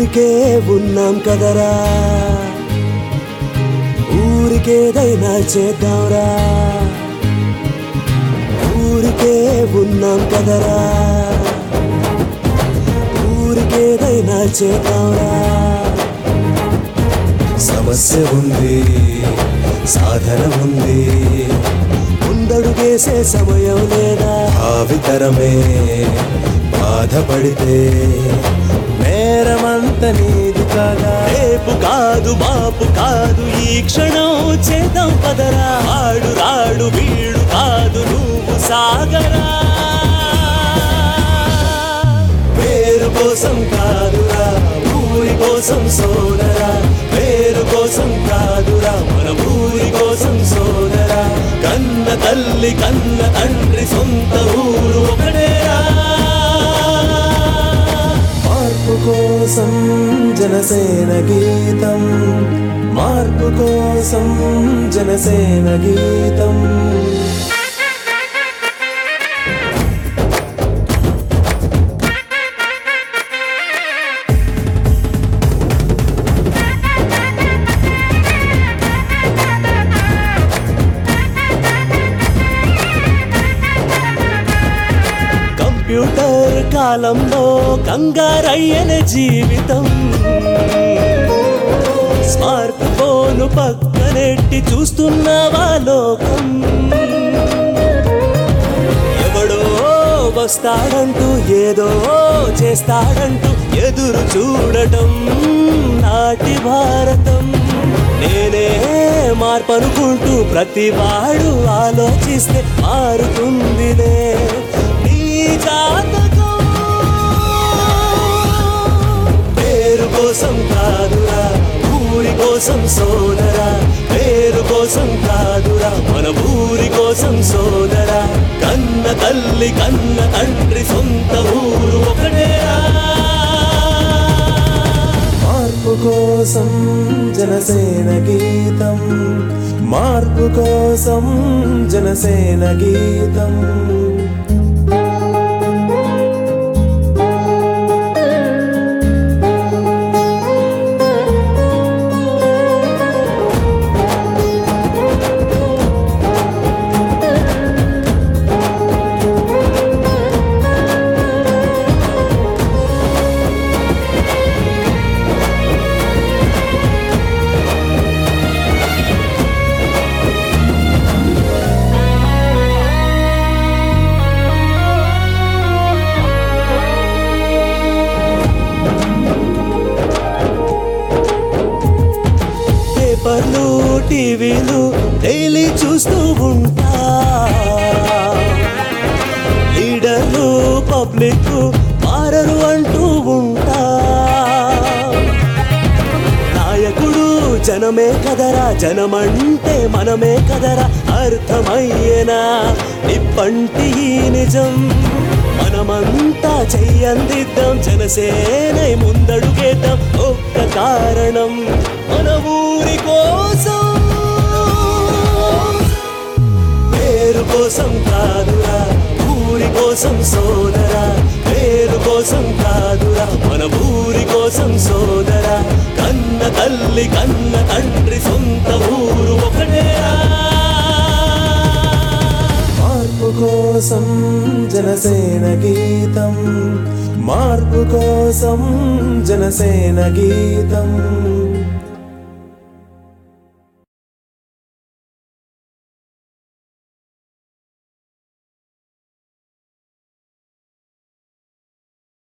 ఊరికే ఉన్నాం కదరా, ఊరికేదైనా చేద్దాంరా. ఊరికే ఉన్నాం కదరా, ఊరికేదైనా చేద్దాంరా. సమస్య ఉంది, సాధన ఉంది, ముందడుగేసే సమయం లేదా. భావితరమే బాధపడితే నేరమంత నీది కాదా. రేపు కాదు మాపు కాదు ఈ క్షణం చేద్దాం పదరా. ఆడు రాడు వీడు కాదు నువ్వు సాగరా. పేరు కోసం కాదురా, ఊరి కోసం సోదరా. పేరు కోసం కాదురా, మన ఊరి కోసం సోదరా. కన్న తల్లి కన్న తండ్రి సొంత ఊరు ఒకటేరా. మార్పు కోసం జనసేన గీతం, మార్పు కోసం జనసేన గీతం. కంప్యూటర్ కాలంలో కంగారయ్యన జీవితం. స్మార్ట్ ఫోన్ పక్కనెట్టి చూస్తున్నవా లోకం. ఎవడో వస్తాడంటూ ఏదో చేస్తాడంటూ ఎదురు చూడటం నాటి భారతం. నేనే మార్పనుకుంటూ ప్రతివాడు ఆలోచిస్తే మారుతుందిలే జాతకం. పేరు కోసం కాదురా, ఊరి కోసం సోదరా. పేరు కోసం కాదురా, మన ఊరి కోసం సోదరా. కన్న తల్లి కన్న తండ్రి సొంత ఊరు ఒకటేరా. మార్పు కోసం జనసేన గీతం, మార్పు కోసం జనసేన గీతం. పేపర్లు టీవీలు డైలీ చూస్తూ ఉంటా. లీడర్లు పబ్లిక్ మారరు అంటూ ఉంటా. నాయకుడు జనమే కదరా, జనమంటే మనమే కదరా. అర్థమయ్యేనా ఇప్పంటి ఈ నిజం. మనమంతా చెయ్యందిద్దాం, జనసేనై ముందడుగేద్దాం. ఒక్క కారణం మన ఊరి కోసం. పేరు కోసం కాదురా, ఊరి కోసం సోదరా. పేరు కోసం కాదురా, మన ఊరి కోసం సోదరా. కన్న తల్లి కన్న తండ్రి సొంత ఊరు ఒకటేరా. మార్పు కోసం జనసేన గీతం, మార్పు కోసం జనసేన గీతం.